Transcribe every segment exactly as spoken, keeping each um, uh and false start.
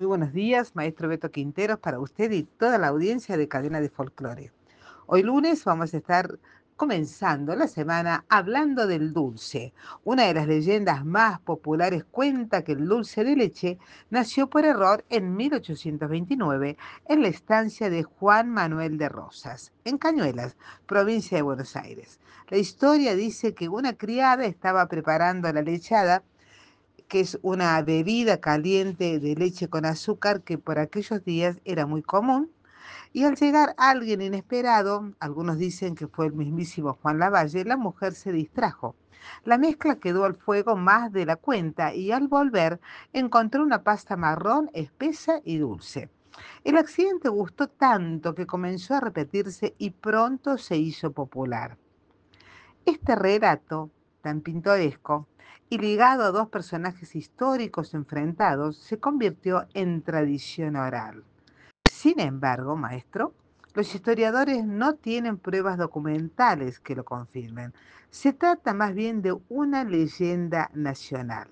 Muy buenos días, maestro Beto Quinteros, para usted y toda la audiencia de Cadena de Folclore. Hoy lunes vamos a estar comenzando la semana hablando del dulce. Una de las leyendas más populares cuenta que el dulce de leche nació por error en mil ochocientos veintinueve en la estancia de Juan Manuel de Rosas, en Cañuelas, provincia de Buenos Aires. La historia dice que una criada estaba preparando la lechada, que es una bebida caliente de leche con azúcar que por aquellos días era muy común, y al llegar alguien inesperado, algunos dicen que fue el mismísimo Juan Lavalle, la mujer se distrajo. La mezcla quedó al fuego más de la cuenta y al volver encontró una pasta marrón espesa y dulce. El accidente gustó tanto que comenzó a repetirse y pronto se hizo popular. Este relato, tan pintoresco y ligado a dos personajes históricos enfrentados, se convirtió en tradición oral. Sin embargo, maestro, los historiadores no tienen pruebas documentales que lo confirmen. Se trata más bien de una leyenda nacional.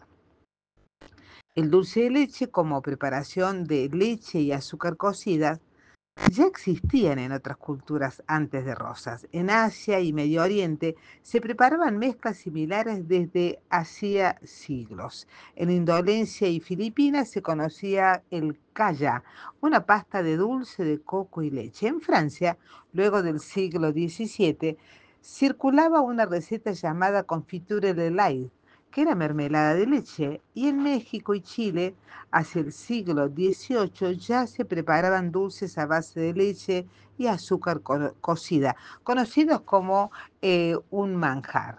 El dulce de leche como preparación de leche y azúcar cocida ya existían en otras culturas antes de Rosas. En Asia y Medio Oriente se preparaban mezclas similares desde hacía siglos. En Indonesia y Filipinas se conocía el kaya, una pasta de dulce de coco y leche. En Francia, luego del siglo diecisiete, circulaba una receta llamada confiture de lait, que era mermelada de leche, y en México y Chile hacia el siglo dieciocho ya se preparaban dulces a base de leche y azúcar co- cocida, conocidos como eh, un manjar.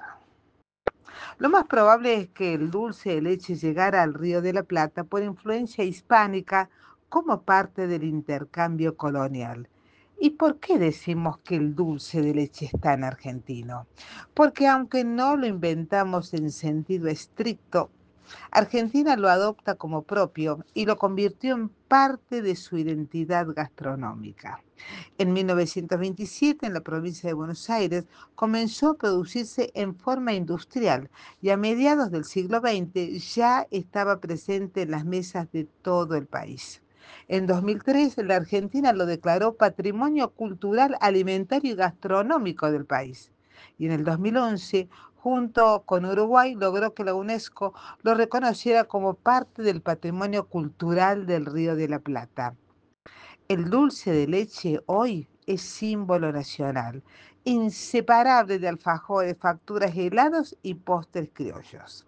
Lo más probable es que el dulce de leche llegara al Río de la Plata por influencia hispánica como parte del intercambio colonial. ¿Y por qué decimos que el dulce de leche es tan argentino? Porque aunque no lo inventamos en sentido estricto, Argentina lo adopta como propio y lo convirtió en parte de su identidad gastronómica. En mil novecientos veintisiete, en la provincia de Buenos Aires, comenzó a producirse en forma industrial y a mediados del siglo veinte ya estaba presente en las mesas de todo el país. En dos mil tres, la Argentina lo declaró Patrimonio Cultural, Alimentario y Gastronómico del país. Y en el dos mil once, junto con Uruguay, logró que la UNESCO lo reconociera como parte del patrimonio cultural del Río de la Plata. El dulce de leche hoy es símbolo nacional, inseparable de alfajores, facturas, helados y postres criollos.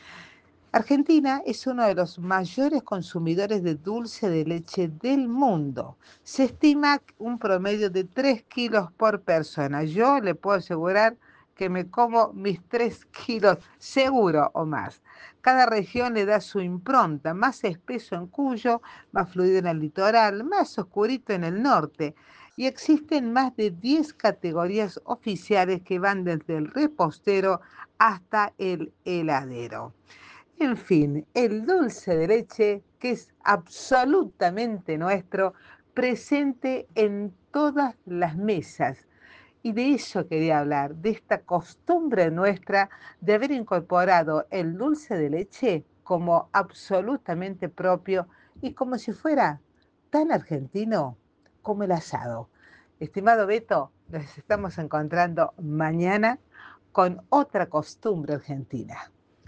Argentina es uno de los mayores consumidores de dulce de leche del mundo. Se estima un promedio de tres kilos por persona. Yo le puedo asegurar que me como mis tres kilos seguro o más. Cada región le da su impronta, más espeso en Cuyo, más fluido en el litoral, más oscurito en el norte. Y existen más de diez categorías oficiales que van desde el repostero hasta el heladero. En fin, el dulce de leche, que es absolutamente nuestro, presente en todas las mesas. Y de eso quería hablar, de esta costumbre nuestra de haber incorporado el dulce de leche como absolutamente propio y como si fuera tan argentino como el asado. Estimado Beto, nos estamos encontrando mañana con otra costumbre argentina.